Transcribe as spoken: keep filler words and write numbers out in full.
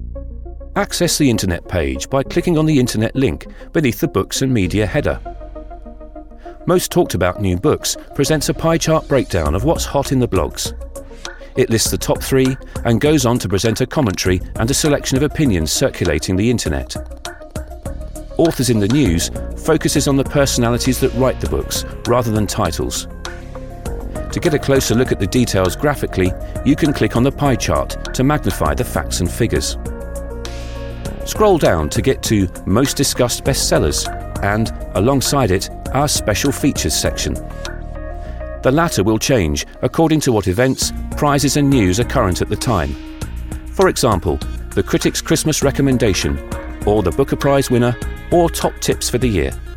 Access the Internet page by clicking on the Internet link beneath the Books and Media header. Most Talked About New Books presents a pie chart breakdown of what's hot in the blogs. It lists the top three and goes on to present a commentary and a selection of opinions circulating the Internet. Authors in the News focuses on the personalities that write the books rather than titles. To get a closer look at the details graphically, you can click on the pie chart to magnify the facts and figures. Scroll down to get to Most Discussed Bestsellers and, alongside it, our Special Features section. The latter will change according to what events, prizes and news are current at the time. For example, the Critics' Christmas Recommendation, or the Booker Prize winner, or top tips for the year.